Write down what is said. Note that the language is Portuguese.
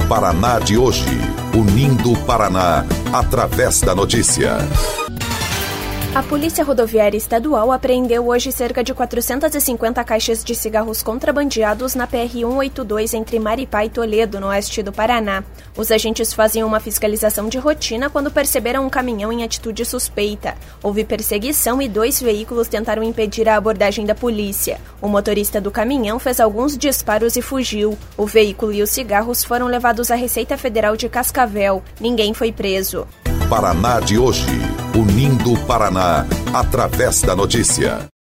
Paraná de hoje, unindo o Paraná através da notícia. A Polícia Rodoviária Estadual apreendeu hoje cerca de 450 caixas de cigarros contrabandeados na PR-182 entre Maripá e Toledo, no oeste do Paraná. Os agentes faziam uma fiscalização de rotina quando perceberam um caminhão em atitude suspeita. Houve perseguição e 2 veículos tentaram impedir a abordagem da polícia. O motorista do caminhão fez alguns disparos e fugiu. O veículo e os cigarros foram levados à Receita Federal de Cascavel. Ninguém foi preso. Paraná de hoje, unindo o Paraná através da notícia.